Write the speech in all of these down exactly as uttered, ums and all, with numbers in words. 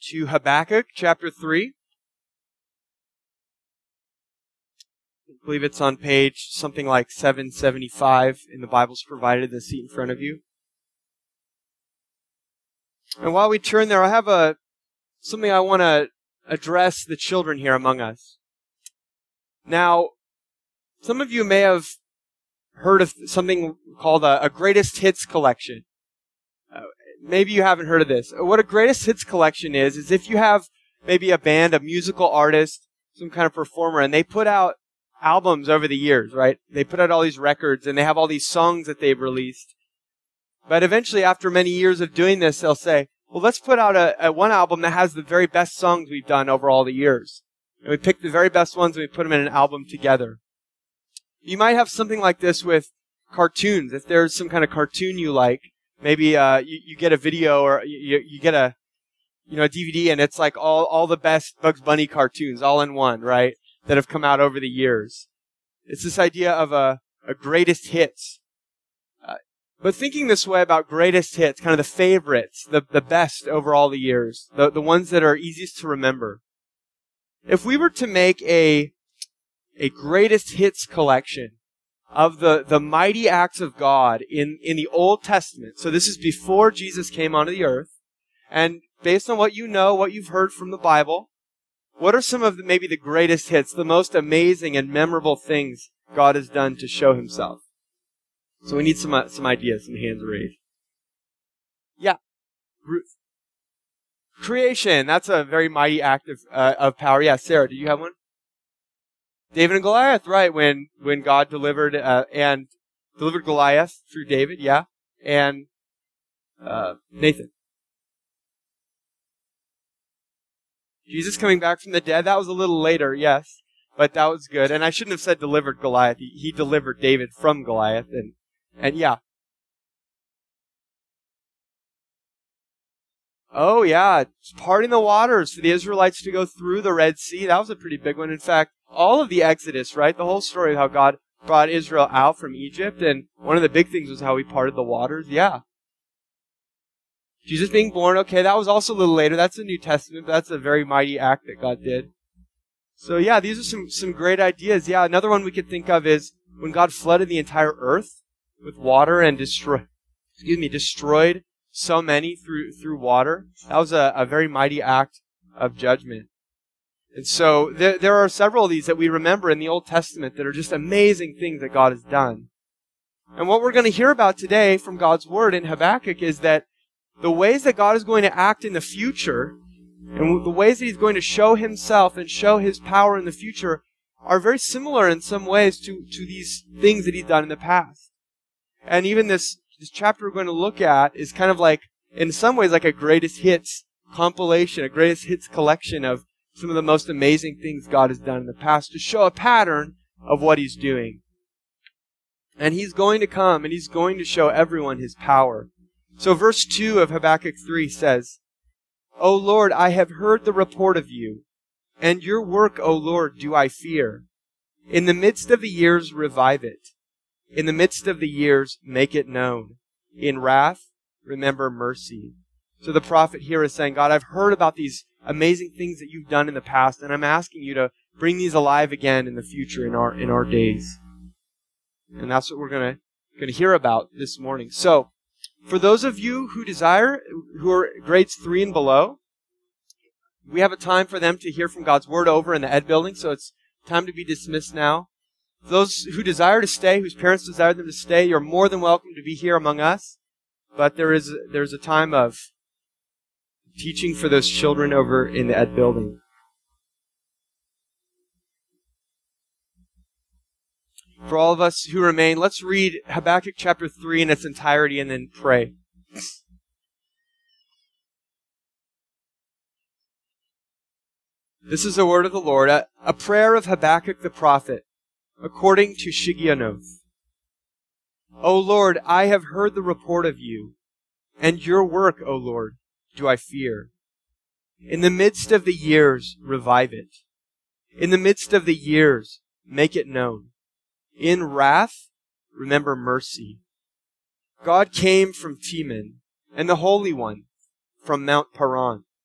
to Habakkuk chapter three. I believe it's on page something like seven seventy-five in the Bibles provided in the seat in front of you. And while we turn there, I have a something I want to address the children here among us. Now, some of you may have heard of something called a, a greatest hits collection. Uh, maybe you haven't heard of this. What a greatest hits collection is, is if you have maybe a band, a musical artist, some kind of performer, and they put out albums over the years, right? They put out all these records, and they have all these songs that they've released. But eventually, after many years of doing this, they'll say, well, let's put out a, a one album that has the very best songs we've done over all the years. And we pick the very best ones and we put them in an album together. You might have something like this with cartoons. If there's some kind of cartoon you like, maybe uh, you, you get a video or you, you get a you know a D V D and it's like all, all the best Bugs Bunny cartoons all in one, right? That have come out over the years. It's this idea of a, a greatest hits. Uh, but thinking this way about greatest hits, kind of the favorites, the, the best over all the years, the, the ones that are easiest to remember. If we were to make a a greatest hits collection of the, the mighty acts of God in, in the Old Testament, so this is before Jesus came onto the earth, and based on what you know, what you've heard from the Bible, what are some of the, maybe the greatest hits, the most amazing and memorable things God has done to show himself? So we need some uh, some ideas, some hands raised. Yeah, Ruth. Creation, that's a very mighty act of, uh, of power. Yeah, Sarah, do you have one? David and Goliath, right, when when God delivered uh, and delivered Goliath through David, yeah, and uh, Nathan. Jesus coming back from the dead, that was a little later, yes, but that was good. And I shouldn't have said delivered Goliath. He, he delivered David from Goliath, and and yeah. Oh, yeah, parting the waters for the Israelites to go through the Red Sea. That was a pretty big one. In fact, all of the Exodus, right? The whole story of how God brought Israel out from Egypt. And one of the big things was how he parted the waters. Yeah. Jesus being born, okay, that was also a little later. That's the New Testament, but that's a very mighty act that God did. So yeah, these are some, some great ideas. Yeah, another one we could think of is when God flooded the entire earth with water and destroyed, excuse me, destroyed so many through through water. That was a, a very mighty act of judgment. And so there, there are several of these that we remember in the Old Testament that are just amazing things that God has done. And what we're going to hear about today from God's Word in Habakkuk is that the ways that God is going to act in the future and the ways that He's going to show Himself and show His power in the future are very similar in some ways to, to these things that He's done in the past. And even this This chapter we're going to look at is kind of like, in some ways, like a greatest hits compilation, a greatest hits collection of some of the most amazing things God has done in the past to show a pattern of what He's doing. And He's going to come and He's going to show everyone His power. So verse two of Habakkuk three says, O Lord, I have heard the report of you, and your work, O Lord, do I fear. In the midst of the years, revive it. In the midst of the years, make it known. In wrath, remember mercy. So the prophet here is saying, God, I've heard about these amazing things that you've done in the past, and I'm asking you to bring these alive again in the future, in our in our days. And that's what we're going to going to hear about this morning. So, for those of you who desire, who are grades three and below, we have a time for them to hear from God's Word over in the Ed building, so it's time to be dismissed now. Those who desire to stay, whose parents desire them to stay, you're more than welcome to be here among us. But there is there's a time of teaching for those children over in the Ed building. For all of us who remain, let's read Habakkuk chapter three in its entirety and then pray. This is the word of the Lord, a, a prayer of Habakkuk the prophet, according to Shigionoth. O Lord, I have heard the report of you, and your work, O Lord, do I fear. In the midst of the years, revive it. In the midst of the years, make it known. In wrath, remember mercy. God came from Teman, and the Holy One from Mount Paran.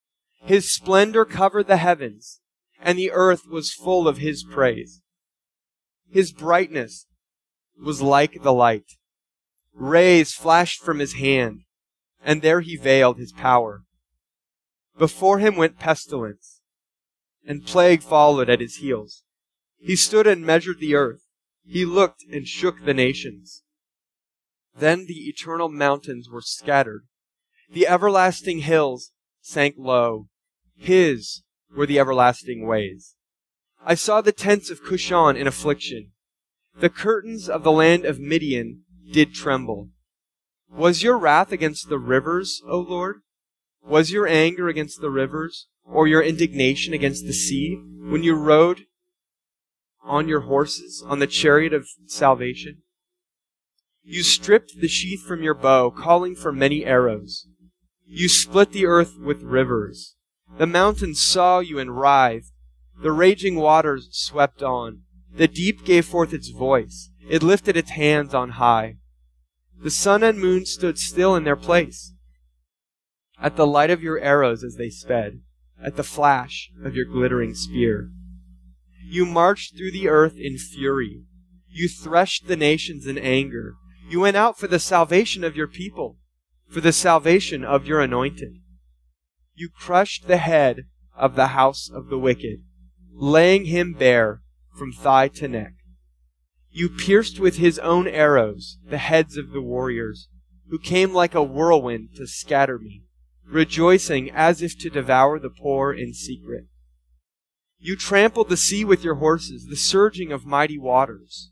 His splendor covered the heavens, and the earth was full of His praise. His brightness was like the light. Rays flashed from His hand, and there He veiled His power. Before Him went pestilence, and plague followed at His heels. He stood and measured the earth. He looked and shook the nations. Then the eternal mountains were scattered. The everlasting hills sank low. His were the everlasting ways. I saw the tents of Cushan in affliction. The curtains of the land of Midian did tremble. Was your wrath against the rivers, O Lord? Was your anger against the rivers, or your indignation against the sea, when you rode on your horses, on the chariot of salvation? You stripped the sheath from your bow, calling for many arrows. You split the earth with rivers. The mountains saw you and writhed. The raging waters swept on. The deep gave forth its voice. It lifted its hands on high. The sun and moon stood still in their place. At the light of your arrows as they sped, at the flash of your glittering spear. You marched through the earth in fury. You threshed the nations in anger. You went out for the salvation of your people, for the salvation of your anointed. You crushed the head of the house of the wicked, laying him bare from thigh to neck. You pierced with his own arrows the heads of the warriors, who came like a whirlwind to scatter me, rejoicing as if to devour the poor in secret. You trampled the sea with your horses, the surging of mighty waters.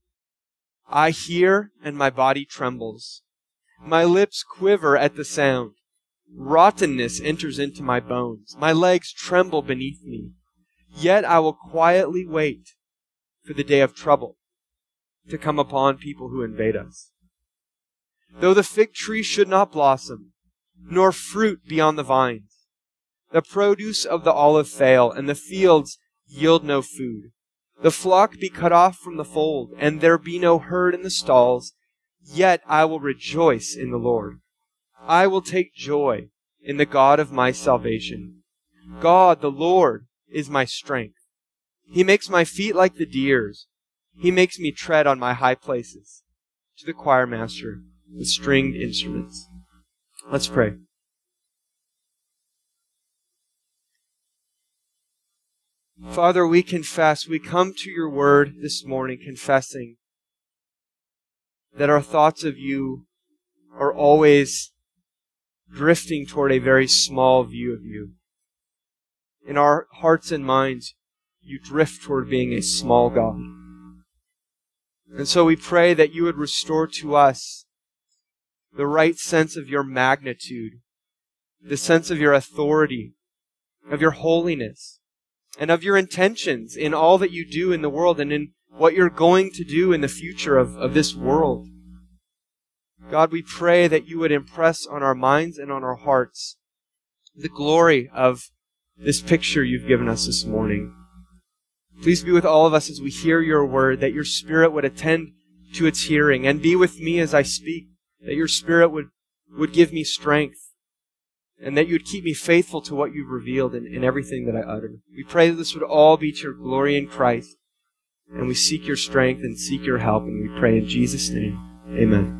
I hear, and my body trembles. My lips quiver at the sound. Rottenness enters into my bones. My legs tremble beneath me. Yet I will quietly wait for the day of trouble to come upon people who invade us. Though the fig tree should not blossom, nor fruit be on the vines, the produce of the olive fail, and the fields yield no food, the flock be cut off from the fold, and there be no herd in the stalls, yet I will rejoice in the Lord. I will take joy in the God of my salvation. God, the Lord, is my strength. He makes my feet like the deer's. He makes me tread on my high places. To the choir master with stringed instruments. Let's pray. Father, we confess, we come to your word this morning confessing that our thoughts of you are always drifting toward a very small view of you. In our hearts and minds, you drift toward being a small God. And so we pray that you would restore to us the right sense of your magnitude, the sense of your authority, of your holiness, and of your intentions in all that you do in the world and in what you're going to do in the future of, of this world. God, we pray that you would impress on our minds and on our hearts the glory of this picture you've given us this morning. Please be with all of us as we hear your word, that your Spirit would attend to its hearing, and be with me as I speak, that your Spirit would, would give me strength, and that you would keep me faithful to what you've revealed in, in everything that I utter. We pray that this would all be to your glory in Christ, and we seek your strength and seek your help, and we pray in Jesus' name. Amen.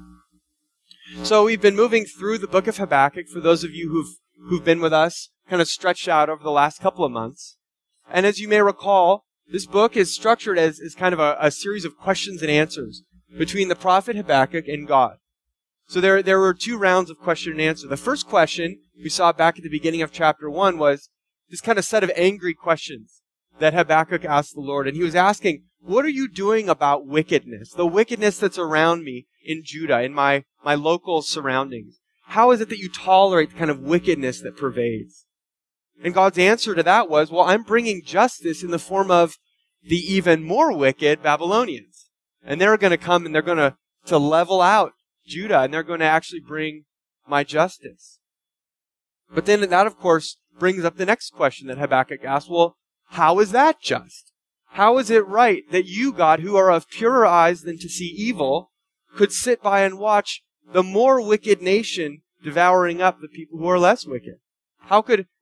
So we've been moving through the book of Habakkuk, for those of you who've, who've been with us, kind of stretched out over the last couple of months. And as you may recall, this book is structured as, as kind of a, a series of questions and answers between the prophet Habakkuk and God. So there, there were two rounds of question and answer. The first question we saw back at the beginning of chapter one was this kind of set of angry questions that Habakkuk asked the Lord. And he was asking, what are you doing about wickedness? The wickedness that's around me in Judah, in my, my local surroundings. How is it that you tolerate the kind of wickedness that pervades? And God's answer to that was, well, I'm bringing justice in the form of the even more wicked Babylonians. And they're going to come and they're going to, to level out Judah, and they're going to actually bring my justice. But then that, of course, brings up the next question that Habakkuk asked. Well, how is that just? How is it right that you, God, who are of purer eyes than to see evil, could sit by and watch the more wicked nation devouring up the people who are less wicked? How could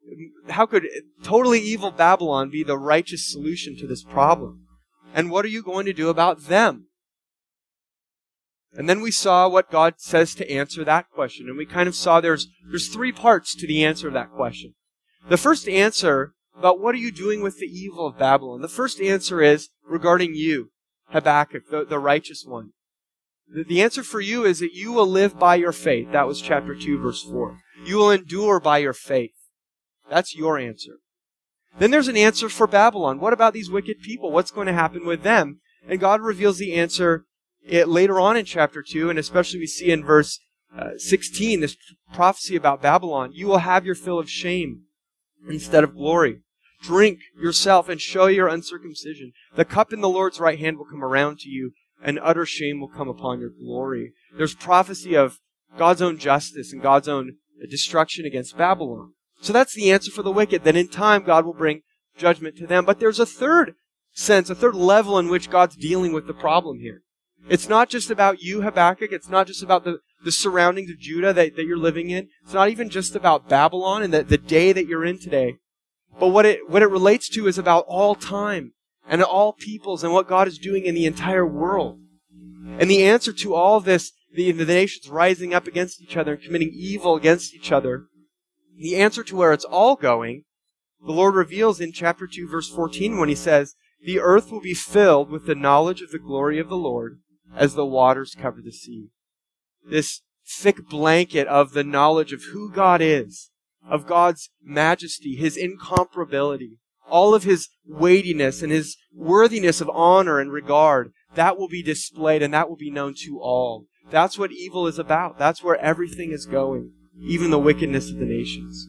how could totally evil Babylon be the righteous solution to this problem? And what are you going to do about them? And then we saw what God says to answer that question. And we kind of saw there's, there's three parts to the answer of that question. The first answer about what are you doing with the evil of Babylon? The first answer is regarding you, Habakkuk, the, the righteous one. The, the answer for you is that you will live by your faith. That was chapter two, verse four. You will endure by your faith. That's your answer. Then there's an answer for Babylon. What about these wicked people? What's going to happen with them? And God reveals the answer it, later on in chapter two, and especially we see in verse uh, sixteen, this prophecy about Babylon. You will have your fill of shame instead of glory. Drink yourself and show your uncircumcision. The cup in the Lord's right hand will come around to you, and utter shame will come upon your glory. There's prophecy of God's own justice and God's own destruction against Babylon. So that's the answer for the wicked. Then in time, God will bring judgment to them. But there's a third sense, a third level in which God's dealing with the problem here. It's not just about you, Habakkuk. It's not just about the, the surroundings of Judah that, that you're living in. It's not even just about Babylon and the, the day that you're in today. But what it, what it relates to is about all time and all peoples and what God is doing in the entire world. And the answer to all of this, the, the nations rising up against each other and committing evil against each other, the answer to where it's all going, the Lord reveals in chapter two, verse fourteen, when he says, the earth will be filled with the knowledge of the glory of the Lord as the waters cover the sea. This thick blanket of the knowledge of who God is, of God's majesty, His incomparability, all of His weightiness and His worthiness of honor and regard, that will be displayed and that will be known to all. That's what evil is about. That's where everything is going, even the wickedness of the nations.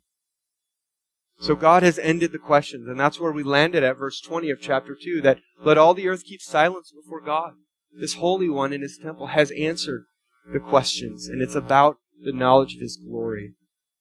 So God has ended the questions, and that's where we landed at verse twenty of chapter two, that let all the earth keep silence before God. This Holy One in His temple has answered the questions, and it's about the knowledge of His glory.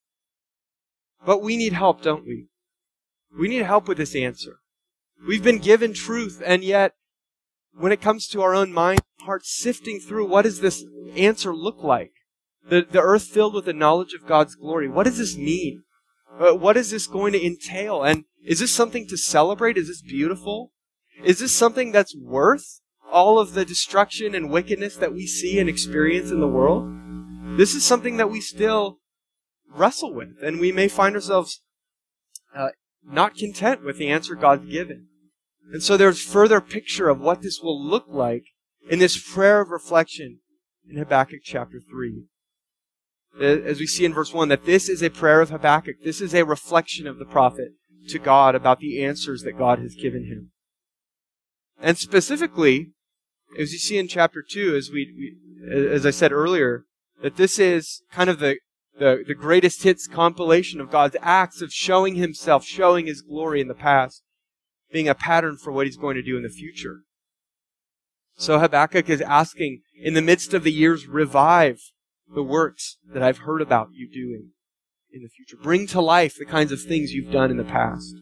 But we need help, don't we? We need help with this answer. We've been given truth, and yet, when it comes to our own mind and heart, sifting through what does this answer look like? The, the earth filled with the knowledge of God's glory. What does this mean? Uh, what is this going to entail? And is this something to celebrate? Is this beautiful? Is this something that's worth all of the destruction and wickedness that we see and experience in the world? This is something that we still wrestle with, and we may find ourselves uh, not content with the answer God's given. And so there's further picture of what this will look like in this prayer of reflection in Habakkuk chapter three. As we see in verse one, that this is a prayer of Habakkuk. This is a reflection of the prophet to God about the answers that God has given him. And specifically, as you see in chapter two, as we, we as I said earlier, that this is kind of the, the, the greatest hits compilation of God's acts of showing Himself, showing His glory in the past, being a pattern for what He's going to do in the future. So Habakkuk is asking, in the midst of the years, revive the works that I've heard about you doing in the future. Bring to life the kinds of things you've done in the past.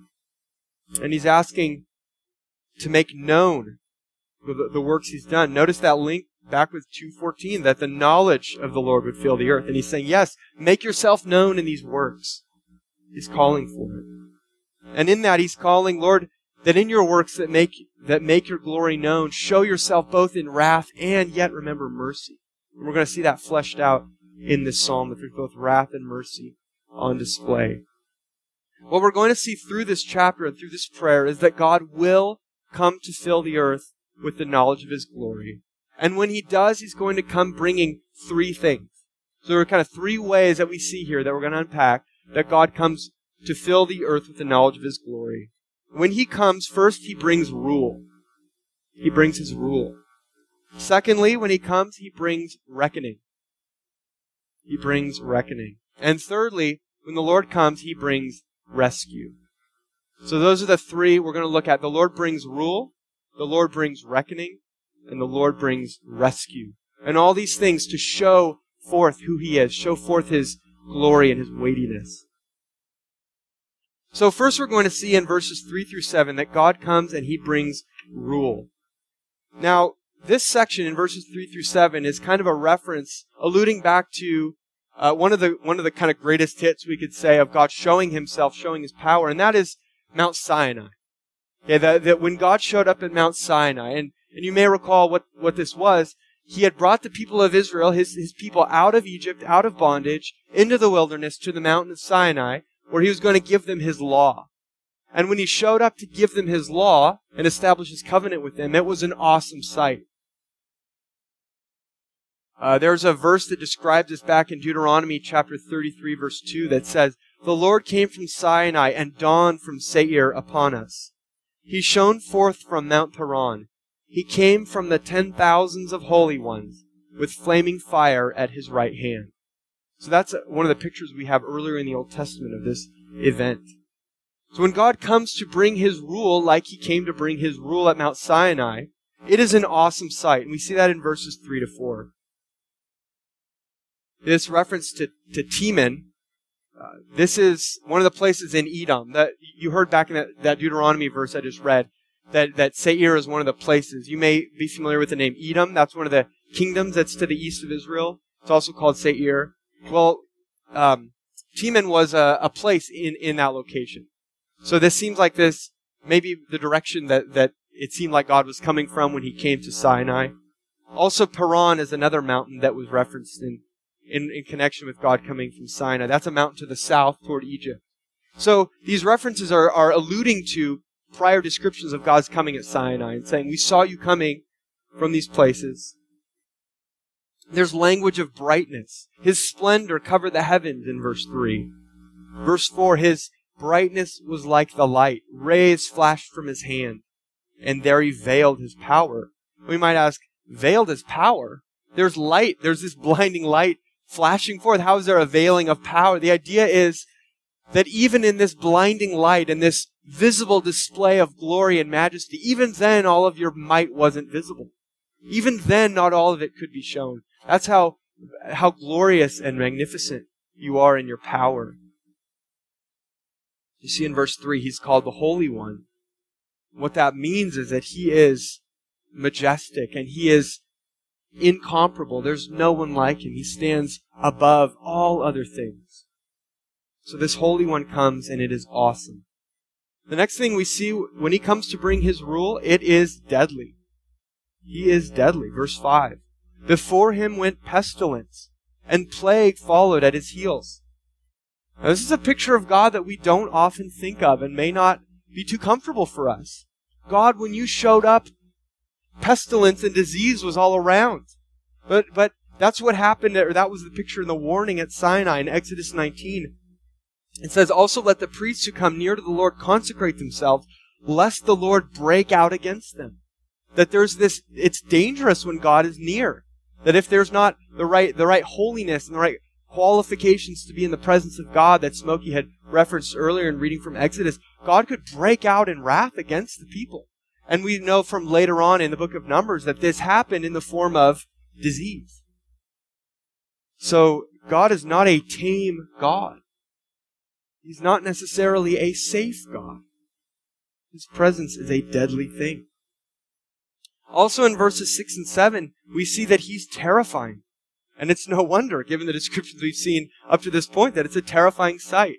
And he's asking to make known the, the works He's done. Notice that link back with two fourteen, that the knowledge of the Lord would fill the earth. And he's saying, yes, make yourself known in these works. He's calling for it. And in that, he's calling, Lord, that in your works that make that make your glory known, show yourself both in wrath and yet remember mercy. And we're going to see that fleshed out in this psalm, that there's both wrath and mercy on display. What we're going to see through this chapter and through this prayer is that God will come to fill the earth with the knowledge of His glory. And when He does, He's going to come bringing three things. So there are kind of three ways that we see here that we're going to unpack, that God comes to fill the earth with the knowledge of His glory. When He comes, first He brings rule. He brings His rule. Secondly, when He comes, He brings reckoning. He brings reckoning. And thirdly, when the Lord comes, He brings rescue. So those are the three we're going to look at. The Lord brings rule, the Lord brings reckoning, and the Lord brings rescue. And all these things to show forth who He is, show forth His glory and His weightiness. So first we're going to see in verses three through seven that God comes and He brings rule. Now, this section in verses three through seven is kind of a reference alluding back to uh, one of the one of the kind of greatest hits we could say of God showing himself, showing his power, and that is Mount Sinai. Okay, that, that when God showed up at Mount Sinai, and, and you may recall what, what this was, he had brought the people of Israel, his, his people out of Egypt, out of bondage, into the wilderness to the mountain of Sinai, where he was going to give them his law. And when he showed up to give them his law and establish his covenant with them, it was an awesome sight. Uh, there's a verse that describes this back in Deuteronomy chapter thirty-three, verse two, that says, "The Lord came from Sinai and dawned from Seir upon us. He shone forth from Mount Paran. He came from the ten thousands of holy ones with flaming fire at his right hand." So that's one of the pictures we have earlier in the Old Testament of this event. So when God comes to bring his rule, like he came to bring his rule at Mount Sinai, it is an awesome sight. And we see that in verses three to four. This reference to, to Teman, uh, this is one of the places in Edom. That you heard back in that, that Deuteronomy verse I just read, that, that Seir is one of the places. You may be familiar with the name Edom. That's one of the kingdoms that's to the east of Israel. It's also called Seir. Well, um, Teman was a, a place in, in that location. So this seems like this, maybe the direction that, that it seemed like God was coming from when he came to Sinai. Also, Paran is another mountain that was referenced in, in, in connection with God coming from Sinai. That's a mountain to the south toward Egypt. So these references are, are alluding to prior descriptions of God's coming at Sinai and saying, we saw you coming from these places. There's language of brightness. His splendor covered the heavens in verse three. Verse four, his brightness was like the light. Rays flashed from his hand, and there he veiled his power. We might ask, veiled his power? There's light. There's this blinding light flashing forth. How is there a veiling of power? The idea is that even in this blinding light and this visible display of glory and majesty, even then all of your might wasn't visible. Even then not all of it could be shown. That's how, how glorious and magnificent you are in your power. You see in verse three, he's called the Holy One. What that means is that he is majestic and he is incomparable. There's no one like him. He stands above all other things. So this Holy One comes and it is awesome. The next thing we see when he comes to bring his rule, it is deadly. He is deadly. Verse five. Before him went pestilence, and plague followed at his heels. Now, this is a picture of God that we don't often think of and may not be too comfortable for us. God, when you showed up, pestilence and disease was all around. But but that's what happened, or that was the picture in the warning at Sinai in Exodus nineteen. It says, also let the priests who come near to the Lord consecrate themselves, lest the Lord break out against them. That there's this, it's dangerous when God is near. That if there's not the right the right holiness and the right qualifications to be in the presence of God that Smokey had referenced earlier in reading from Exodus, God could break out in wrath against the people. And we know from later on in the book of Numbers that this happened in the form of disease. So God is not a tame God. He's not necessarily a safe God. His presence is a deadly thing. Also in verses six and seven, we see that he's terrifying. And it's no wonder, given the descriptions we've seen up to this point, that it's a terrifying sight.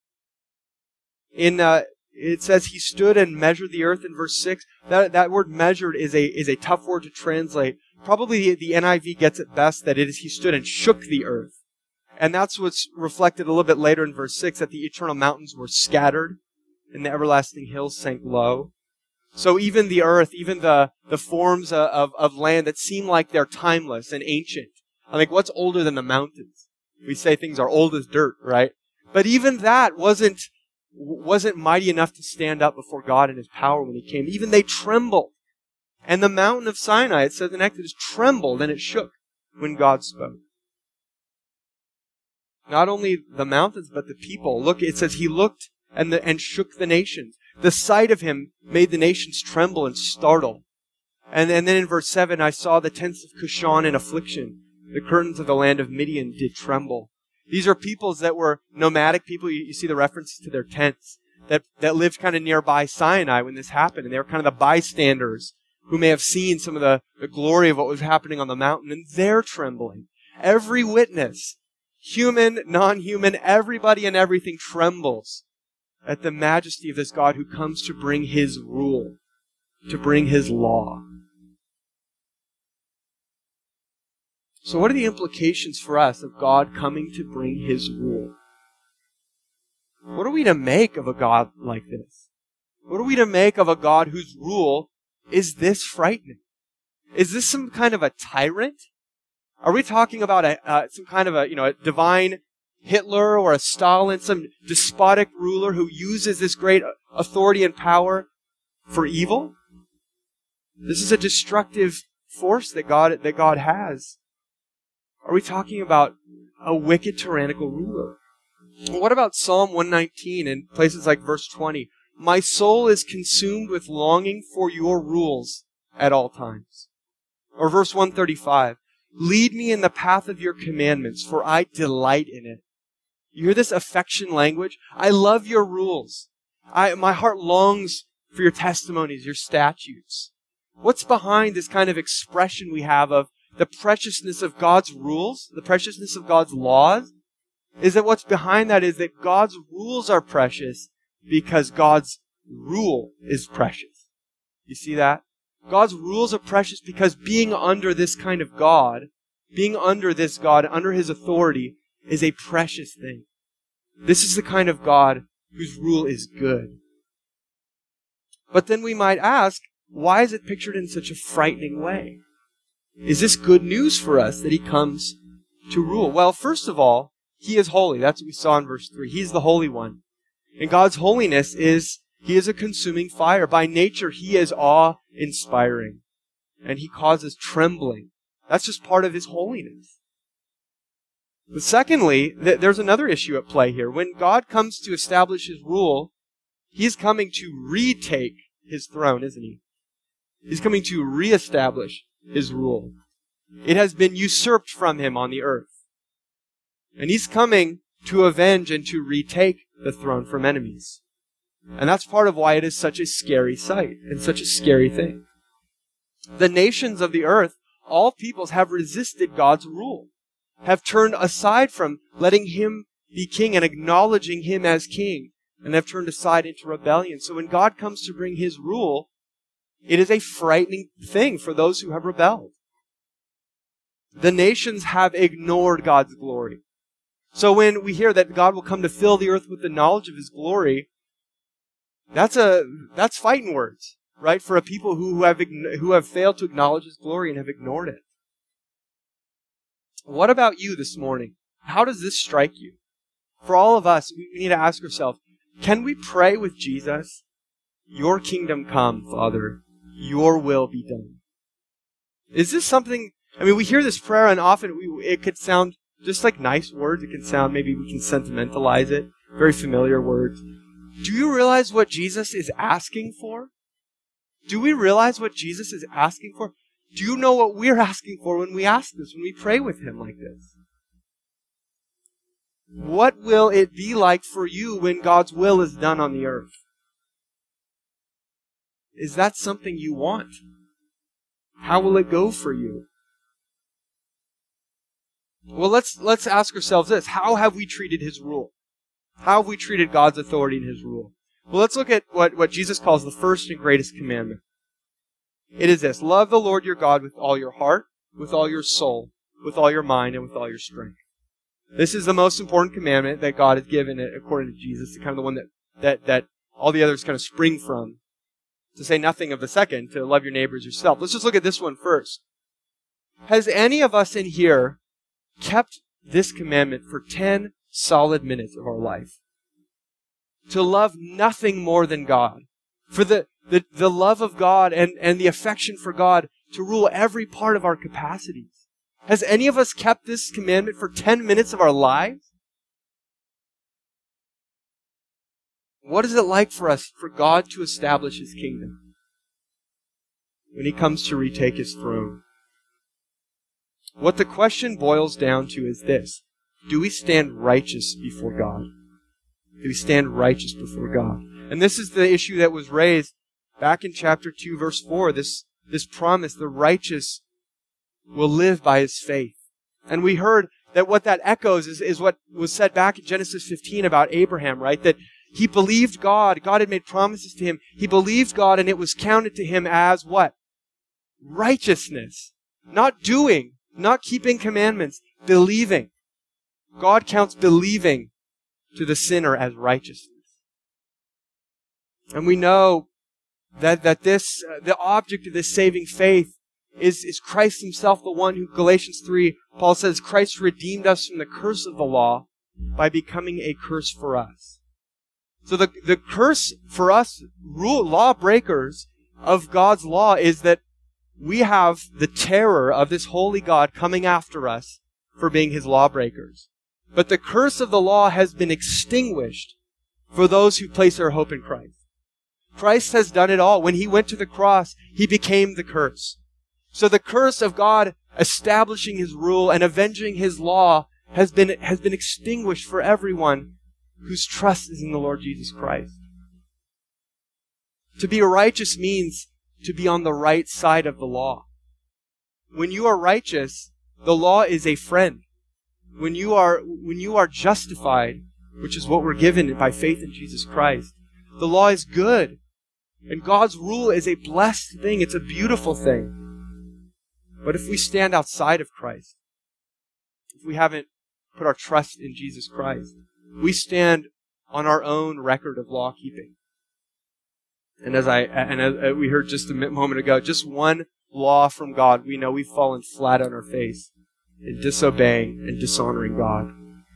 In uh, it says he stood and measured the earth in verse six. That that word measured is a is a tough word to translate. Probably the, the N I V gets it best that it is he stood and shook the earth. And that's what's reflected a little bit later in verse six, that the eternal mountains were scattered and the everlasting hills sank low. So even the earth, even the, the forms of, of land that seem like they're timeless and ancient. I think what's older than the mountains? We say things are old as dirt, right? But even that wasn't, wasn't mighty enough to stand up before God in his power when he came. Even they trembled. And the mountain of Sinai, it says in Exodus, trembled and it shook when God spoke. Not only the mountains, but the people. Look, it says he looked and, the, and shook the nations. The sight of him made the nations tremble and startle. And, and then in verse seven, I saw the tents of Cushan in affliction. The curtains of the land of Midian did tremble. These are peoples that were nomadic people. You, you see the references to their tents that, that lived kind of nearby Sinai when this happened. And they were kind of the bystanders who may have seen some of the, the glory of what was happening on the mountain. And they're trembling. Every witness human, non-human, everybody and everything trembles at the majesty of this God who comes to bring His rule, to bring His law. So what are the implications for us of God coming to bring His rule? What are we to make of a God like this? What are we to make of a God whose rule is this frightening? Is this some kind of a tyrant? Are we talking about a uh, some kind of a, you know, a divine Hitler or a Stalin, some despotic ruler who uses this great authority and power for evil? This is a destructive force that God that God has. Are we talking about a wicked, tyrannical ruler? What about Psalm one nineteen and places like verse twenty? My soul is consumed with longing for your rules at all times. Or verse one thirty-five, lead me in the path of your commandments, for I delight in it. You hear this affection language? I love your rules. I, my heart longs for your testimonies, your statutes. What's behind this kind of expression we have of the preciousness of God's rules, the preciousness of God's laws? Is that what's behind that is that God's rules are precious because God's rule is precious. You see that? God's rules are precious because being under this kind of God, being under this God, under His authority, is a precious thing. This is the kind of God whose rule is good. But then we might ask, why is it pictured in such a frightening way? Is this good news for us that He comes to rule? Well, first of all, He is holy. That's what we saw in verse three. He's the Holy One. And God's holiness is, He is a consuming fire. By nature, He is awe-inspiring. And He causes trembling. That's just part of His holiness. But secondly, th- there's another issue at play here. When God comes to establish His rule, He's coming to retake His throne, isn't He? He's coming to reestablish His rule. It has been usurped from Him on the earth. And He's coming to avenge and to retake the throne from enemies. And that's part of why it is such a scary sight and such a scary thing. The nations of the earth, all peoples, have resisted God's rule, have turned aside from letting Him be king and acknowledging Him as king, and have turned aside into rebellion. So when God comes to bring His rule, it is a frightening thing for those who have rebelled. The nations have ignored God's glory. So when we hear that God will come to fill the earth with the knowledge of His glory, that's a that's fighting words, right? For a people who have who have failed to acknowledge His glory and have ignored it. What about you this morning? How does this strike you? For all of us, we need to ask ourselves, can we pray with Jesus? Your kingdom come, Father. Your will be done. Is this something, I mean, we hear this prayer and often we, it could sound just like nice words. It can sound, maybe we can sentimentalize it. Very familiar words. Do you realize what Jesus is asking for? Do we realize what Jesus is asking for? Do you know what we're asking for when we ask this, when we pray with Him like this? What will it be like for you when God's will is done on the earth? Is that something you want? How will it go for you? Well, let's let's ask ourselves this. How have we treated His rule? How have we treated God's authority and His rule? Well, let's look at what, what Jesus calls the first and greatest commandment. It is this: love the Lord your God with all your heart, with all your soul, with all your mind, and with all your strength. This is the most important commandment that God has given it according to Jesus, the kind of the one that, that, that all the others kind of spring from. To say nothing of the second, to love your neighbors yourself. Let's just look at this one first. Has any of us in here kept this commandment for ten solid minutes of our life? To love nothing more than God. For the, the, the love of God and, and the affection for God to rule every part of our capacities. Has any of us kept this commandment for ten minutes of our lives? What is it like for us, for God to establish His kingdom when He comes to retake His throne? What the question boils down to is this: do we stand righteous before God? Do we stand righteous before God? And this is the issue that was raised back in chapter two, verse four, this, this promise, the righteous will live by his faith. And we heard that what that echoes is, is what was said back in Genesis fifteen about Abraham, right? That he believed God. God had made promises to him. He believed God, and it was counted to him as what? Righteousness. Not doing, not keeping commandments, believing. God counts believing to the sinner as righteousness. And we know that, that this, uh, the object of this saving faith is, is Christ himself, the one who, Galatians three, Paul says, Christ redeemed us from the curse of the law by becoming a curse for us. So the, the curse for us, rule, lawbreakers of God's law, is that we have the terror of this holy God coming after us for being his lawbreakers. But the curse of the law has been extinguished for those who place their hope in Christ. Christ has done it all. When he went to the cross, he became the curse. So the curse of God establishing his rule and avenging his law has been, has been extinguished for everyone whose trust is in the Lord Jesus Christ. To be righteous means to be on the right side of the law. When you are righteous, the law is a friend. When you are, when you are justified, which is what we're given by faith in Jesus Christ, the law is good. And God's rule is a blessed thing. It's a beautiful thing. But if we stand outside of Christ, if we haven't put our trust in Jesus Christ, we stand on our own record of law keeping. And as I and as we heard just a moment ago, just one law from God, we know we've fallen flat on our face in disobeying and dishonoring God.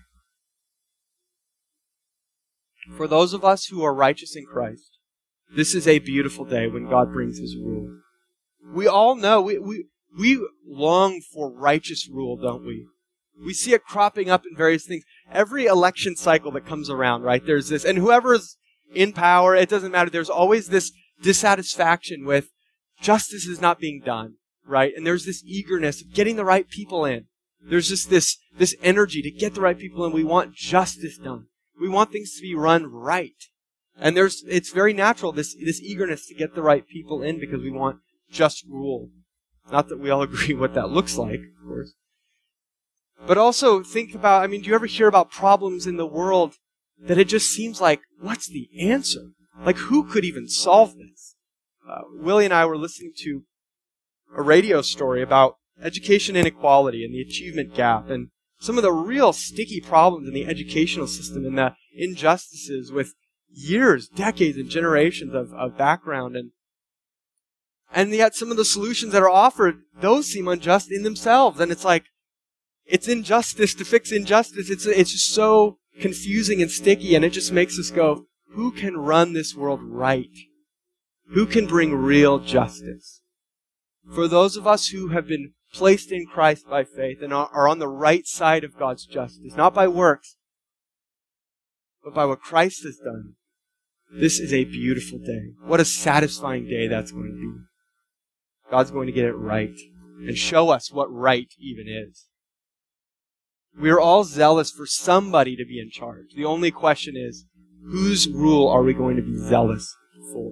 For those of us who are righteous in Christ, this is a beautiful day when God brings his rule. We all know, we, we, we long for righteous rule, don't we? We see it cropping up in various things. Every election cycle that comes around, right, there's this, and whoever's in power, it doesn't matter, there's always this dissatisfaction with justice is not being done, right? And there's this eagerness of getting the right people in. There's just this, this energy to get the right people in. We want justice done. We want things to be run right. And there's, it's very natural, this, this eagerness to get the right people in because we want just rule. Not that we all agree what that looks like, of course. But also think about, I mean, do you ever hear about problems in the world that it just seems like, what's the answer? Like, who could even solve this? Uh, Willie and I were listening to a radio story about education inequality and the achievement gap and some of the real sticky problems in the educational system and the injustices with years, decades, and generations of, of background. And and yet some of the solutions that are offered, those seem unjust in themselves. And it's like, it's injustice to fix injustice. It's, it's just so confusing and sticky, and it just makes us go, who can run this world right? Who can bring real justice? For those of us who have been placed in Christ by faith and are, are on the right side of God's justice, not by works, but by what Christ has done, this is a beautiful day. What a satisfying day that's going to be. God's going to get it right and show us what right even is. We are all zealous for somebody to be in charge. The only question is, whose rule are we going to be zealous for?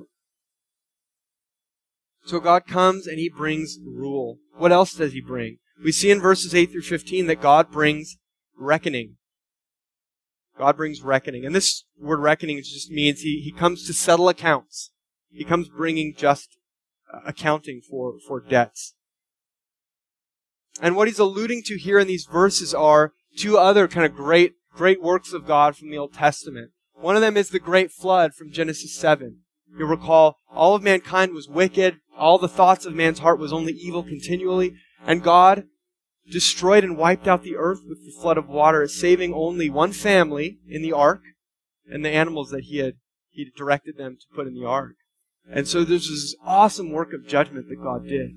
So God comes and he brings rule. What else does he bring? We see in verses eight through fifteen that God brings reckoning. God brings reckoning. And this word reckoning just means he, he comes to settle accounts. He comes bringing just uh, accounting for, for debts. And what he's alluding to here in these verses are two other kind of great, great works of God from the Old Testament. One of them is the great flood from Genesis seven. You'll recall, all of mankind was wicked. All the thoughts of man's heart was only evil continually. And God destroyed and wiped out the earth with the flood of water, saving only one family in the ark and the animals that he had, he had directed them to put in the ark. And so there's this awesome work of judgment that God did.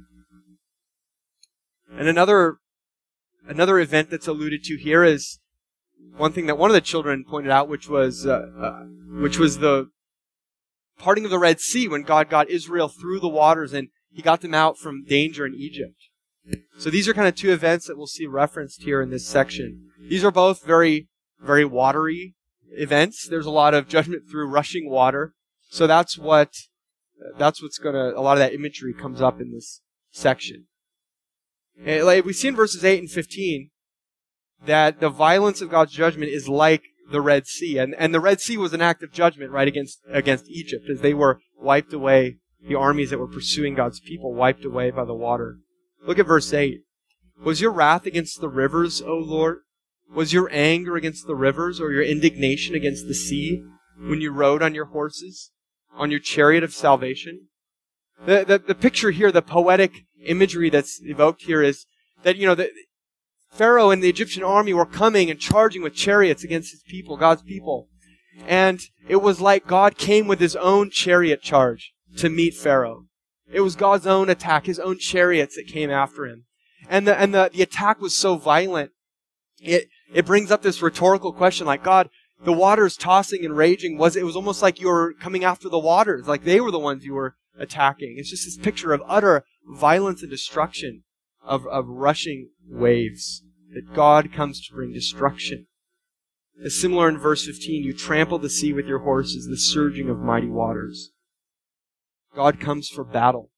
And another, another event that's alluded to here is one thing that one of the children pointed out, which was, uh, uh, which was the parting of the Red Sea when God got Israel through the waters and he got them out from danger in Egypt. So these are kind of two events that we'll see referenced here in this section. These are both very, very watery events. There's a lot of judgment through rushing water. So that's what, that's what's going to, a lot of that imagery comes up in this section. And like we see in verses eight and fifteen, that the violence of God's judgment is like the Red Sea. And, and the Red Sea was an act of judgment, right, against, against Egypt, as they were wiped away, the armies that were pursuing God's people, wiped away by the water. Look at verse eight. Was your wrath against the rivers, O Lord? Was your anger against the rivers, or your indignation against the sea, when you rode on your horses, on your chariot of salvation? The, the, the picture here, the poetic imagery that's evoked here is that, you know, the, Pharaoh and the Egyptian army were coming and charging with chariots against his people, God's people. And it was like God came with his own chariot charge to meet Pharaoh. It was God's own attack, his own chariots that came after him. And the, and the, the attack was so violent, it, it brings up this rhetorical question like, God, the waters tossing and raging, was it was almost like you were coming after the waters, like they were the ones you were attacking. It's just this picture of utter violence and destruction, of, of rushing waves, that God comes to bring destruction. As similar in verse fifteen, you trample the sea with your horses, the surging of mighty waters. God comes for battle,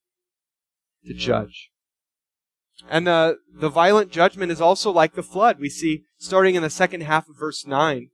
to judge. And the, the violent judgment is also like the flood. We see, starting in the second half of verse nine,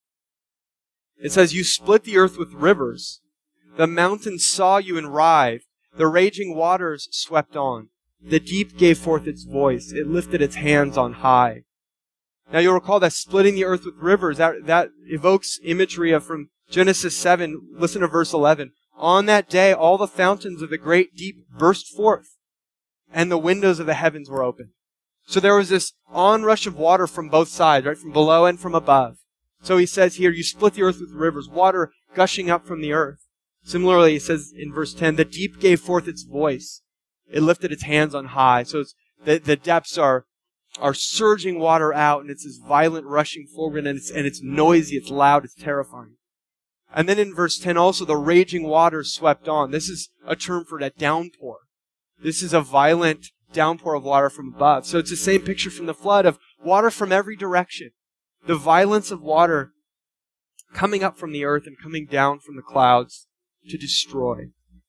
it says, you split the earth with rivers. The mountains saw you and writhed. The raging waters swept on. The deep gave forth its voice. It lifted its hands on high. Now you'll recall that splitting the earth with rivers, that, that evokes imagery of from Genesis seven. Listen to verse eleven. On that day, all the fountains of the great deep burst forth, and the windows of the heavens were opened. So there was this onrush of water from both sides, right? From below and from above. So he says here, you split the earth with rivers, water gushing up from the earth. Similarly, he says in verse ten, the deep gave forth its voice. It lifted its hands on high. So it's, the, the depths are, are surging water out, and it's this violent rushing forward, and it's, and it's noisy, it's loud, it's terrifying. And then in verse ten also, the raging waters swept on. This is a term for that downpour. This is a violent downpour of water from above. So it's the same picture from the flood of water from every direction. The violence of water coming up from the earth and coming down from the clouds to destroy.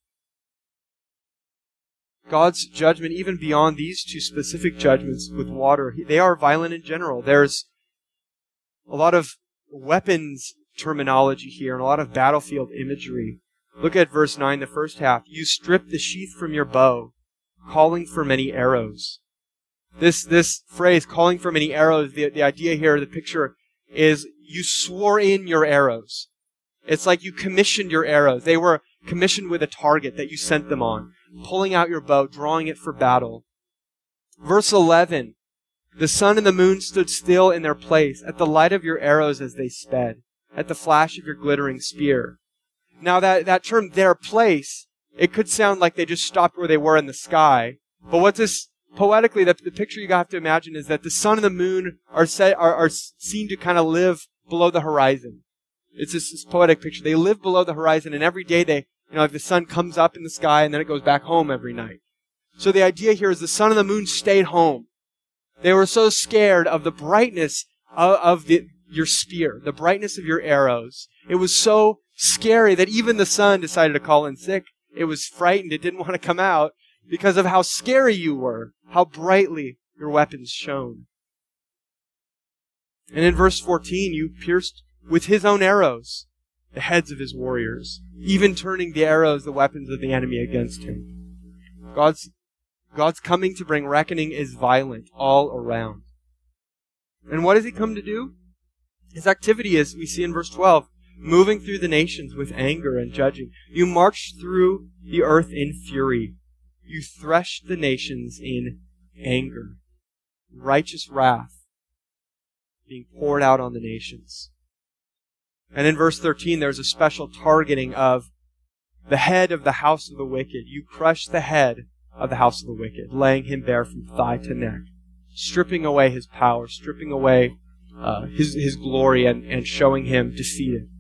God's judgment, even beyond these two specific judgments with water, they are violent in general. There's a lot of weapons terminology here and a lot of battlefield imagery. Look at verse nine, the first half. You stripped the sheath from your bow, calling for many arrows. This this phrase, calling for many arrows, the, the idea here, the picture is you swore in your arrows. It's like you commissioned your arrows. They were commissioned with a target that you sent them on, pulling out your bow, drawing it for battle. Verse eleven, the sun and the moon stood still in their place at the light of your arrows as they sped, at the flash of your glittering spear. Now that, that term, their place, it could sound like they just stopped where they were in the sky. But what this, poetically, the, the picture you have to imagine is that the sun and the moon are, set, are, are seen to kind of live below the horizon. It's this, this poetic picture. They live below the horizon, and every day they, you know, like the sun comes up in the sky and then it goes back home every night. So the idea here is the sun and the moon stayed home. They were so scared of the brightness of, of the, your spear, the brightness of your arrows. It was so scary that even the sun decided to call in sick. It was frightened. It didn't want to come out because of how scary you were, how brightly your weapons shone. And in verse fourteen, you pierced with his own arrows the heads of his warriors, even turning the arrows, the weapons of the enemy against him. God's, God's coming to bring reckoning is violent all around. And what does he come to do? His activity is, we see in verse twelve, moving through the nations with anger and judging. You marched through the earth in fury. You threshed the nations in anger. Righteous wrath being poured out on the nations. And in verse thirteen, there's a special targeting of the head of the house of the wicked. You crushed the head of the house of the wicked, laying him bare from thigh to neck, stripping away his power, stripping away uh, his, his glory, and, and showing him defeated.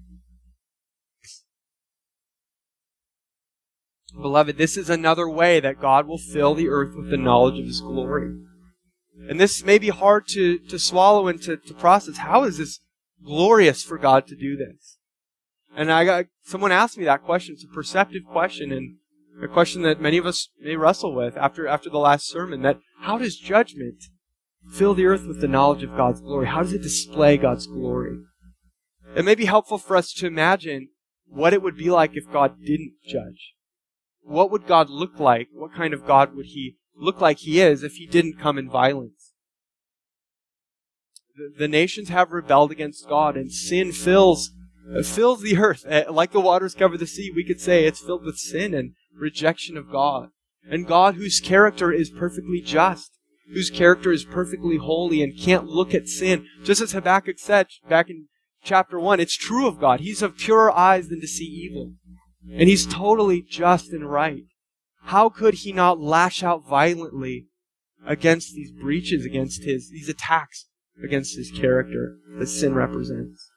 Beloved, this is another way that God will fill the earth with the knowledge of his glory. And this may be hard to, to swallow and to, to process. How is this glorious for God to do this? And I got someone asked me that question. It's a perceptive question, and a question that many of us may wrestle with after, after the last sermon, that how does judgment fill the earth with the knowledge of God's glory? How does it display God's glory? It may be helpful for us to imagine what it would be like if God didn't judge. What would God look like? What kind of God would He look like He is if He didn't come in violence? The, the nations have rebelled against God, and sin fills uh, fills the earth. Uh, like the waters cover the sea, we could say it's filled with sin and rejection of God. And God, whose character is perfectly just, whose character is perfectly holy and can't look at sin. Just as Habakkuk said back in chapter one, it's true of God. He's of purer eyes than to see evil. And He's totally just and right. How could He not lash out violently against these breaches, against His, these attacks against His character that sin represents?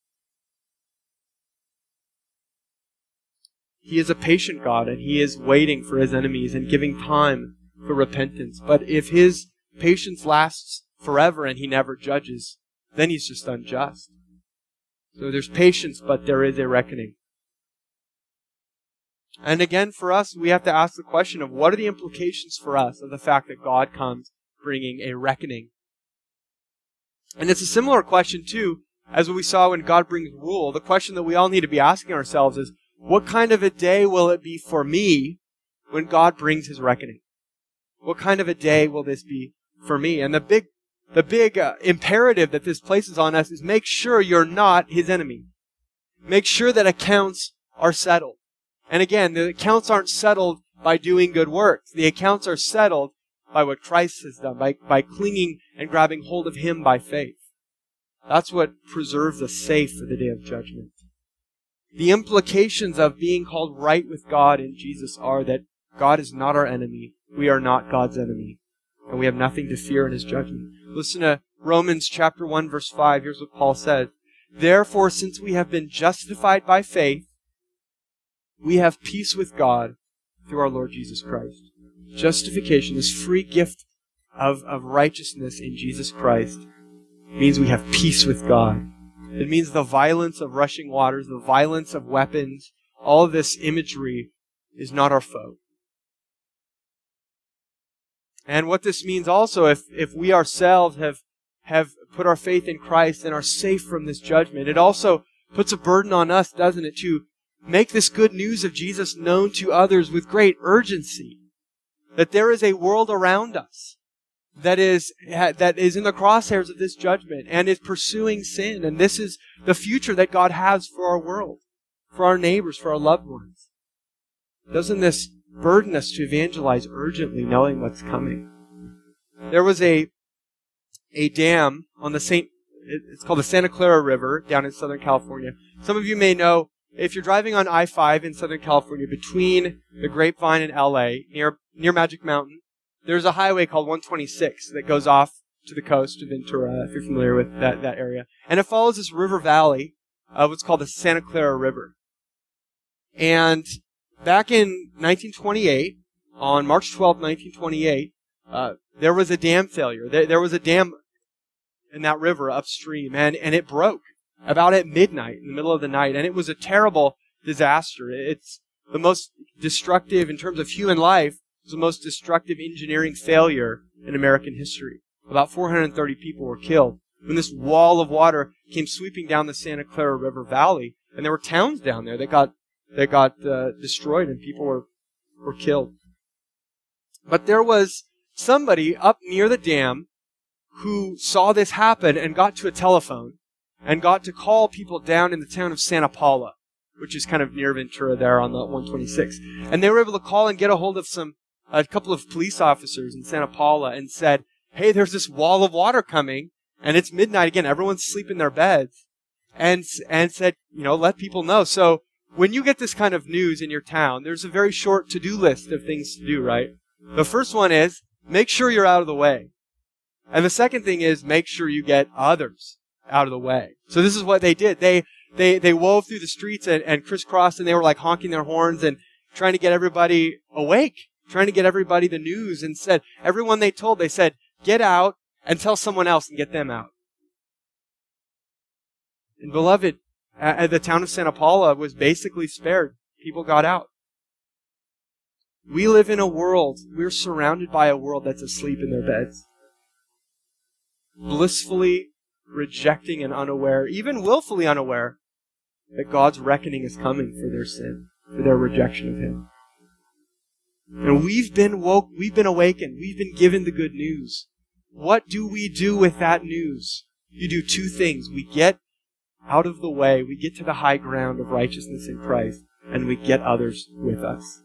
He is a patient God, and He is waiting for His enemies and giving time for repentance. But if His patience lasts forever and He never judges, then He's just unjust. So there's patience, but there is a reckoning. And again, for us, we have to ask the question of what are the implications for us of the fact that God comes bringing a reckoning? And it's a similar question, too, as we saw when God brings rule. The question that we all need to be asking ourselves is, what kind of a day will it be for me when God brings His reckoning? What kind of a day will this be for me? And the big, the big uh, imperative that this places on us is make sure you're not His enemy. Make sure that accounts are settled. And again, the accounts aren't settled by doing good works. The accounts are settled by what Christ has done, by, by clinging and grabbing hold of Him by faith. That's what preserves us safe for the day of judgment. The implications of being called right with God in Jesus are that God is not our enemy. We are not God's enemy. And we have nothing to fear in His judgment. Listen to Romans chapter one, verse five. Here's what Paul says. Therefore, since we have been justified by faith, we have peace with God through our Lord Jesus Christ. Justification, this free gift of, of righteousness in Jesus Christ, means we have peace with God. It means the violence of rushing waters, the violence of weapons, all of this imagery is not our foe. And what this means also, if, if we ourselves have, have put our faith in Christ and are safe from this judgment, it also puts a burden on us, doesn't it, to make this good news of Jesus known to others with great urgency. That there is a world around us that is that is in the crosshairs of this judgment and is pursuing sin. And this is the future that God has for our world, for our neighbors, for our loved ones. Doesn't this burden us to evangelize urgently, knowing what's coming? There was a a dam on the Saint it's called the Santa Clara River down in Southern California. Some of you may know, if you're driving on I five in Southern California between the Grapevine and L A, near near Magic Mountain, there's a highway called one twenty-six that goes off to the coast of Ventura, if you're familiar with that, that area. And it follows this river valley, uh, what's called the Santa Clara River. And back in nineteen twenty-eight, on March twelfth, nineteen twenty-eight, uh, there was a dam failure. There, there was a dam in that river upstream, and, and it broke about at midnight, in the middle of the night. And it was a terrible disaster. It's the most destructive, in terms of human life, it was the most destructive engineering failure in American history. About four hundred thirty people were killed when this wall of water came sweeping down the Santa Clara River Valley. And there were towns down there that got that got uh, destroyed, and people were were killed. But there was somebody up near the dam who saw this happen and got to a telephone and got to call people down in the town of Santa Paula, which is kind of near Ventura there on the one twenty-six. And they were able to call and get a hold of some a couple of police officers in Santa Paula and said, hey, there's this wall of water coming, and it's midnight again. Everyone's asleep in their beds. And, and said, you know, let people know. So when you get this kind of news in your town, there's a very short to-do list of things to do, right? The first one is, make sure you're out of the way. And the second thing is, make sure you get others out of the way. So this is what they did. They they they wove through the streets and, and crisscrossed, and they were like honking their horns and trying to get everybody awake, trying to get everybody the news, and said, everyone they told, they said, get out and tell someone else and get them out. And beloved, uh, the town of Santa Paula was basically spared. People got out. We live in a world, we're surrounded by a world that's asleep in their beds. blissfully rejecting and unaware, even willfully unaware, that God's reckoning is coming for their sin, for their rejection of Him. And we've been woke, we've been awakened, we've been given the good news. What do we do with that news? You do two things. We get out of the way, we get to the high ground of righteousness in Christ, and we get others with us.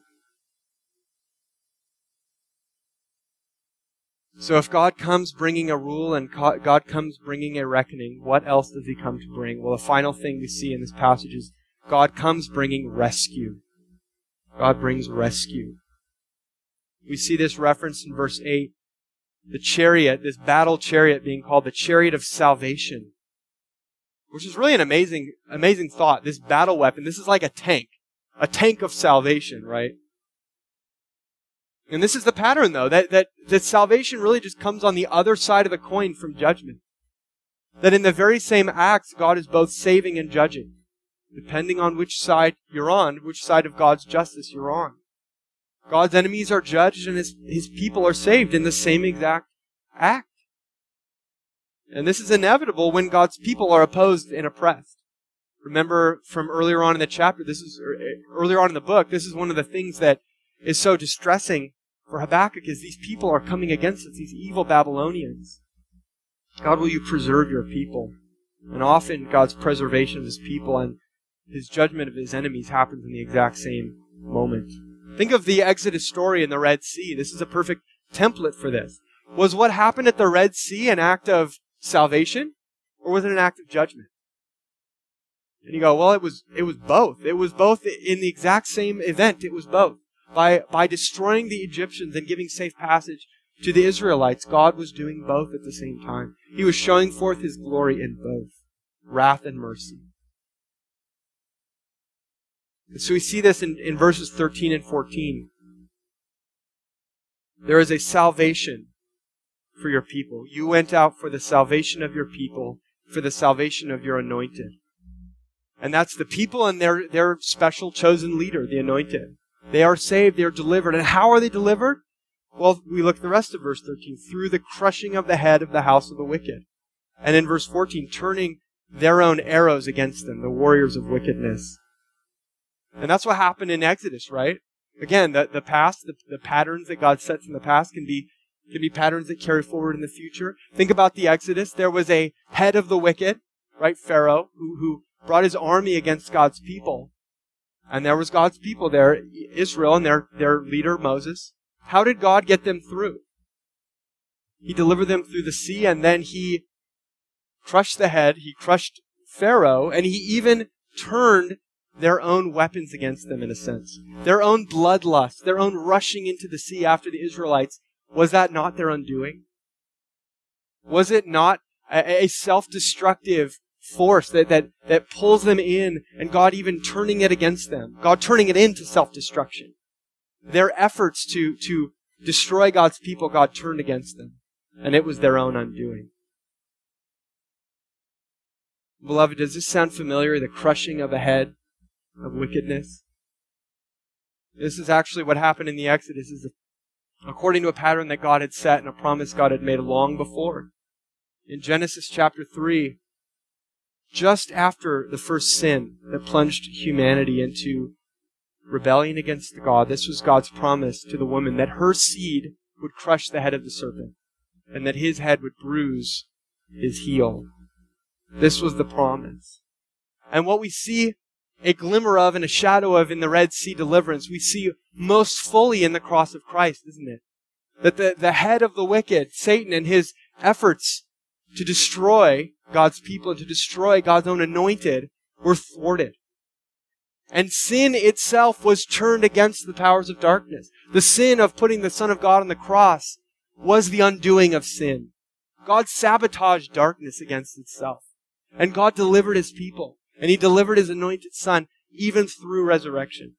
So if God comes bringing a rule and God comes bringing a reckoning, what else does He come to bring? Well, the final thing we see in this passage is God comes bringing rescue. God brings rescue. We see this reference in verse eight. The chariot, this battle chariot being called the chariot of salvation. Which is really an amazing, amazing thought. This battle weapon, this is like a tank. A tank of salvation, right? And this is the pattern, though, that, that, that salvation really just comes on the other side of the coin from judgment. That in the very same acts, God is both saving and judging, depending on which side you're on, which side of God's justice you're on. God's enemies are judged and His, His people are saved in the same exact act. And this is inevitable when God's people are opposed and oppressed. Remember from earlier on in the chapter, this is earlier on in the book, this is one of the things that is so distressing for Habakkuk is these people are coming against us, these evil Babylonians. God, will you preserve your people? And often God's preservation of His people and His judgment of His enemies happens in the exact same moment. Think of the Exodus story in the Red Sea. This is a perfect template for this. Was what happened at the Red Sea an act of salvation, or was it an act of judgment? And you go, well, it was it was both. It was both in the exact same event. It was both. By, by destroying the Egyptians and giving safe passage to the Israelites, God was doing both at the same time. He was showing forth His glory in both, wrath and mercy. And so we see this in, in verses thirteen and fourteen. There is a salvation for your people. You went out for the salvation of your people, for the salvation of your anointed. And that's the people and their, their special chosen leader, the anointed. They are saved, they are delivered. And how are they delivered? Well, we look at the rest of verse thirteen. Through the crushing of the head of the house of the wicked. And in verse fourteen, turning their own arrows against them, the warriors of wickedness. And that's what happened in Exodus, right? Again, the, the past, the, the patterns that God sets in the past can be, can be patterns that carry forward in the future. Think about the Exodus. There was a head of the wicked, right? Pharaoh, who, who brought his army against God's people. And there was God's people there, Israel, and their, their leader, Moses. How did God get them through? He delivered them through the sea, and then He crushed the head, He crushed Pharaoh, and He even turned their own weapons against them, in a sense. Their own bloodlust, their own rushing into the sea after the Israelites. Was that not their undoing? Was it not a, a self-destructive force that, that, that pulls them in, and God even turning it against them. God turning it into self-destruction. Their efforts to, to destroy God's people, God turned against them. And it was their own undoing. Beloved, does this sound familiar? The crushing of a head of wickedness? This is actually what happened in the Exodus, is according to a pattern that God had set and a promise God had made long before. In Genesis chapter three, just after the first sin that plunged humanity into rebellion against God, this was God's promise to the woman that her seed would crush the head of the serpent and that his head would bruise his heel. This was the promise. And what we see a glimmer of and a shadow of in the Red Sea deliverance, we see most fully in the cross of Christ, isn't it? That the, the head of the wicked, Satan, and his efforts to destroy God's people and to destroy God's own anointed were thwarted. And sin itself was turned against the powers of darkness. The sin of putting the Son of God on the cross was the undoing of sin. God sabotaged darkness against itself. And God delivered His people. And He delivered His anointed Son even through resurrection.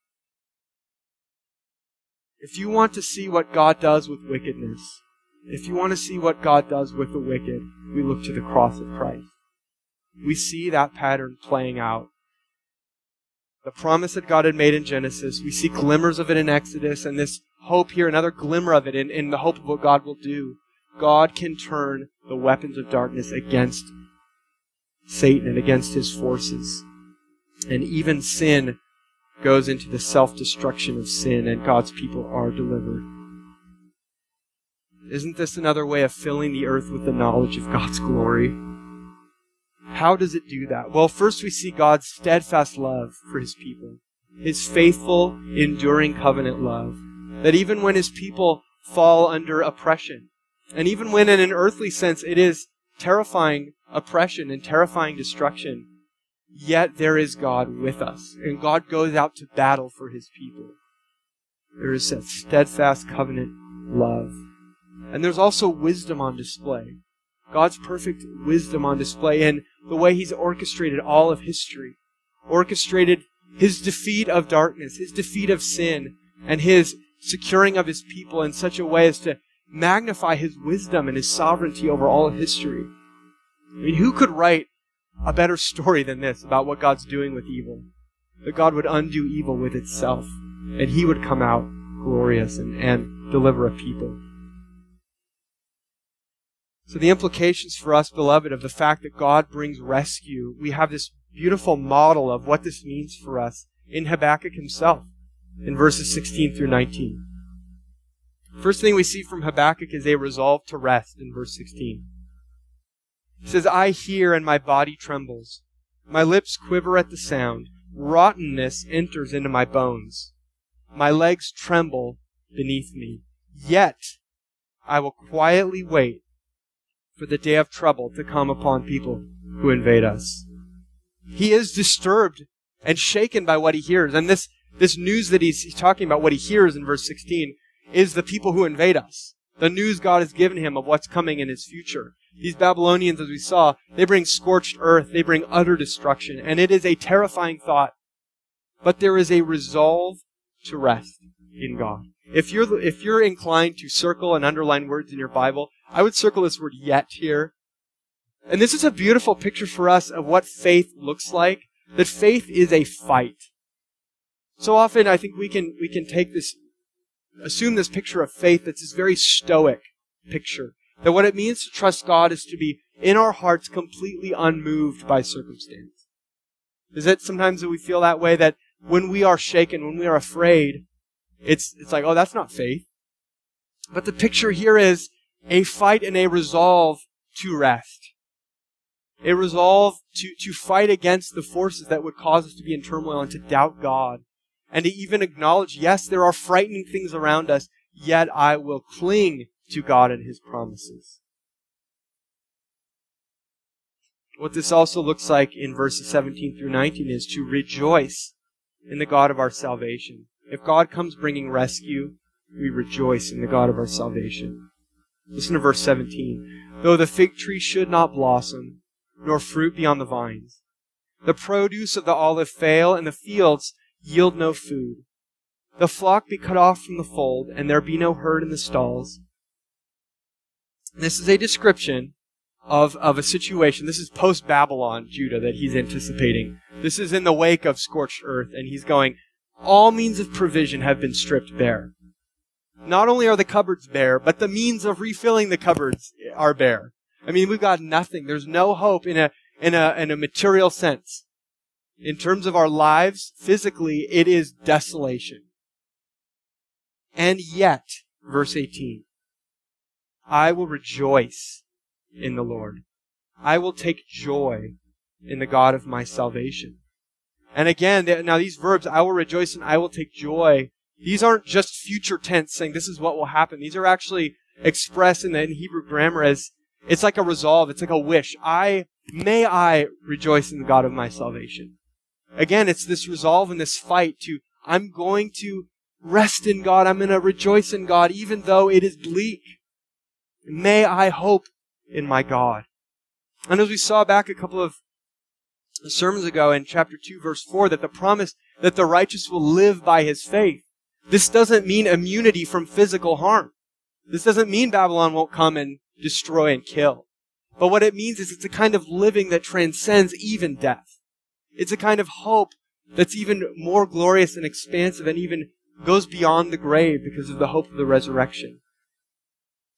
If you want to see what God does with wickedness, if you want to see what God does with the wicked, we look to the cross of Christ. We see that pattern playing out. The promise that God had made in Genesis, we see glimmers of it in Exodus, and this hope here, another glimmer of it in, in the hope of what God will do. God can turn the weapons of darkness against Satan and against his forces. And even sin goes into the self-destruction of sin, and God's people are delivered. Isn't this another way of filling the earth with the knowledge of God's glory? How does it do that? Well, first we see God's steadfast love for his people. His faithful, enduring covenant love. That even when his people fall under oppression, and even when in an earthly sense it is terrifying oppression and terrifying destruction, yet there is God with us. And God goes out to battle for his people. There is that steadfast covenant love. And there's also wisdom on display. God's perfect wisdom on display in the way he's orchestrated all of history. Orchestrated his defeat of darkness, his defeat of sin, and his securing of his people in such a way as to magnify his wisdom and his sovereignty over all of history. I mean, who could write a better story than this about what God's doing with evil? That God would undo evil with itself, and he would come out glorious and, and deliver a people. So the implications for us, beloved, of the fact that God brings rescue, we have this beautiful model of what this means for us in Habakkuk himself, in verses sixteen through nineteen. First thing we see from Habakkuk is a resolve to rest in verse sixteen. It says, I hear and my body trembles. My lips quiver at the sound. Rottenness enters into my bones. My legs tremble beneath me. Yet I will quietly wait for the day of trouble to come upon people who invade us. He is disturbed and shaken by what he hears. And this, this news that he's, he's talking about, what he hears in verse sixteen, is the people who invade us. The news God has given him of what's coming in his future. These Babylonians, as we saw, they bring scorched earth. They bring utter destruction. And it is a terrifying thought. But there is a resolve to rest in God. If you're, if you're inclined to circle and underline words in your Bible, I would circle this word yet here. And this is a beautiful picture for us of what faith looks like. That faith is a fight. So often I think we can, we can take this, assume this picture of faith that's this very stoic picture. That what it means to trust God is to be in our hearts completely unmoved by circumstance. Is it sometimes that we feel that way, that when we are shaken, when we are afraid, it's, it's like, oh, that's not faith. But the picture here is a fight and a resolve to rest. A resolve to, to fight against the forces that would cause us to be in turmoil and to doubt God. And to even acknowledge, yes, there are frightening things around us, yet I will cling to God and his promises. What this also looks like in verses seventeen through nineteen is to rejoice in the God of our salvation. If God comes bringing rescue, we rejoice in the God of our salvation. Listen to verse seventeen. Though the fig tree should not blossom, nor fruit be on the vines, the produce of the olive fail, and the fields yield no food, the flock be cut off from the fold, and there be no herd in the stalls. This is a description of, of a situation. This is post-Babylon Judah that he's anticipating. This is in the wake of scorched earth, and he's going, all means of provision have been stripped bare. Not only are the cupboards bare, but the means of refilling the cupboards are bare. I mean, we've got nothing. There's no hope in a, in a, in a material sense. In terms of our lives, physically, it is desolation. And yet, verse eighteen, I will rejoice in the Lord. I will take joy in the God of my salvation. And again, now these verbs, I will rejoice and I will take joy, these aren't just future tense saying this is what will happen. These are actually expressed in the in Hebrew grammar as, it's like a resolve, it's like a wish. I, may I rejoice in the God of my salvation. Again, it's this resolve and this fight to, I'm going to rest in God, I'm going to rejoice in God, even though it is bleak. May I hope in my God. And as we saw back a couple of sermons ago in chapter two, verse four, that the promise that the righteous will live by his faith. This doesn't mean immunity from physical harm. This doesn't mean Babylon won't come and destroy and kill. But what it means is it's a kind of living that transcends even death. It's a kind of hope that's even more glorious and expansive and even goes beyond the grave because of the hope of the resurrection.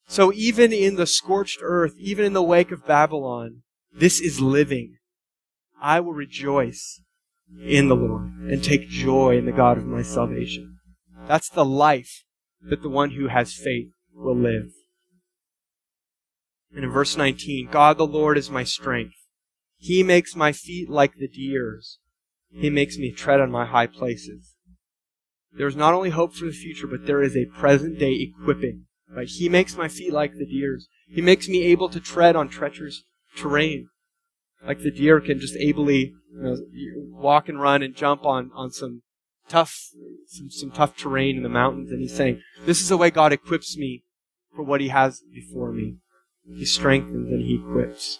So even in the scorched earth, even in the wake of Babylon, this is living. I will rejoice in the Lord and take joy in the God of my salvation. That's the life that the one who has faith will live. And in verse nineteen, God the Lord is my strength. He makes my feet like the deer's. He makes me tread on my high places. There is not only hope for the future, but there is a present day equipping. Right? He makes my feet like the deer's. He makes me able to tread on treacherous terrain. Like the deer can just ably, you know, walk and run and jump on, on some tough some, some tough terrain in the mountains. And he's saying, this is the way God equips me for what he has before me. He strengthens and he equips.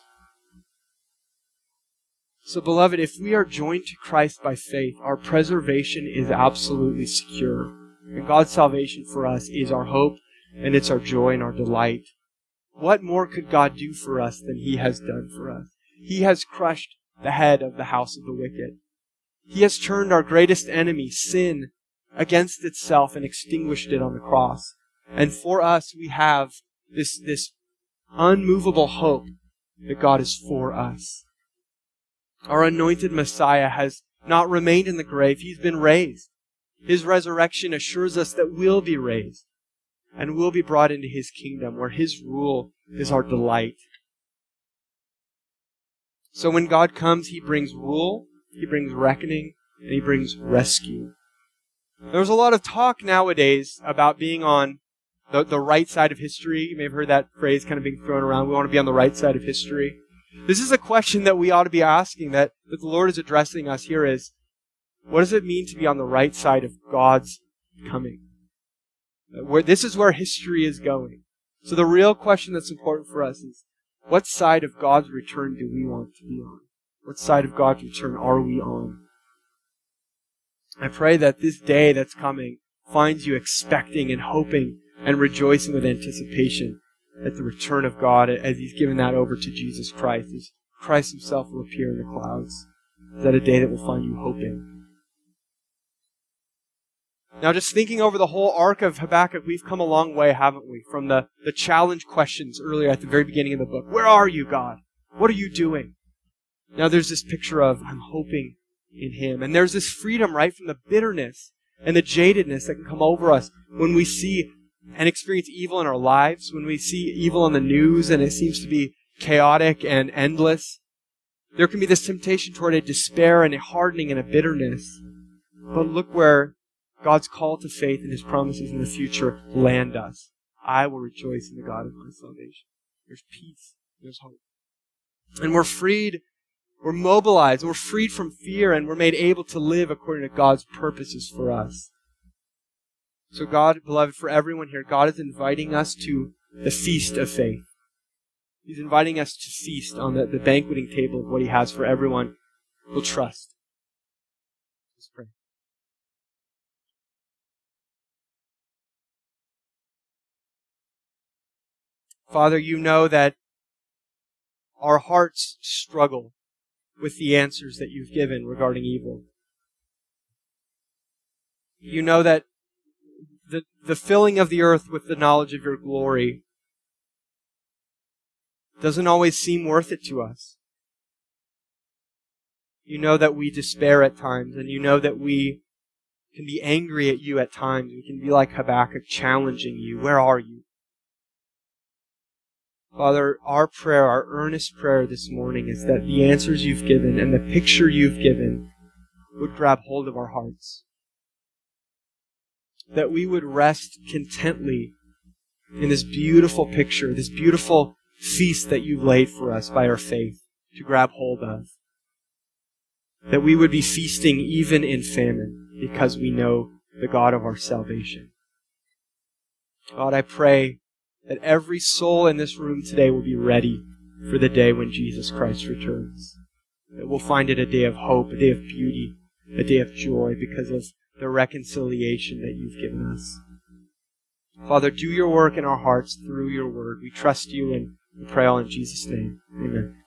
So, beloved, if we are joined to Christ by faith, our preservation is absolutely secure. And God's salvation for us is our hope, and it's our joy and our delight. What more could God do for us than he has done for us? He has crushed the head of the house of the wicked. He has turned our greatest enemy, sin, against itself and extinguished it on the cross. And for us, we have this, this unmovable hope that God is for us. Our anointed Messiah has not remained in the grave. He's been raised. His resurrection assures us that we'll be raised and we'll be brought into his kingdom where his rule is our delight. So when God comes, he brings rule, he brings reckoning, and he brings rescue. There's a lot of talk nowadays about being on the, the right side of history. You may have heard that phrase kind of being thrown around. We want to be on the right side of history. This is a question that we ought to be asking, that, that the Lord is addressing us here is, what does it mean to be on the right side of God's coming? Where, this is where history is going. So the real question that's important for us is, what side of God's return do we want to be on? What side of God's return are we on? I pray that this day that's coming finds you expecting and hoping and rejoicing with anticipation at the return of God as he's given that over to Jesus Christ. As Christ himself will appear in the clouds. Is that a day that will find you hoping? Now, just thinking over the whole arc of Habakkuk, we've come a long way, haven't we? From the, the challenge questions earlier at the very beginning of the book. Where are you, God? What are you doing? Now there's this picture of, I'm hoping in him. And there's this freedom, right, from the bitterness and the jadedness that can come over us when we see and experience evil in our lives, when we see evil in the news and it seems to be chaotic and endless. There can be this temptation toward a despair and a hardening and a bitterness. But look where God's call to faith and his promises in the future land us. I will rejoice in the God of my salvation. There's peace. There's hope. And we're freed, we're mobilized, we're freed from fear, and we're made able to live according to God's purposes for us. So God, beloved, for everyone here, God is inviting us to the feast of faith. He's inviting us to feast on the, the banqueting table of what he has for everyone who will trust. Let's pray. Father, you know that our hearts struggle with the answers that you've given regarding evil. You know that the, the filling of the earth with the knowledge of your glory doesn't always seem worth it to us. You know that we despair at times, and you know that we can be angry at you at times. We can be like Habakkuk, challenging you. Where are you? Father, our prayer, our earnest prayer this morning is that the answers you've given and the picture you've given would grab hold of our hearts. That we would rest contently in this beautiful picture, this beautiful feast that you've laid for us by our faith to grab hold of. That we would be feasting even in famine because we know the God of our salvation. God, I pray that every soul in this room today will be ready for the day when Jesus Christ returns. That we'll find it a day of hope, a day of beauty, a day of joy because of the reconciliation that you've given us. Father, do your work in our hearts through your word. We trust you and we pray all in Jesus' name. Amen.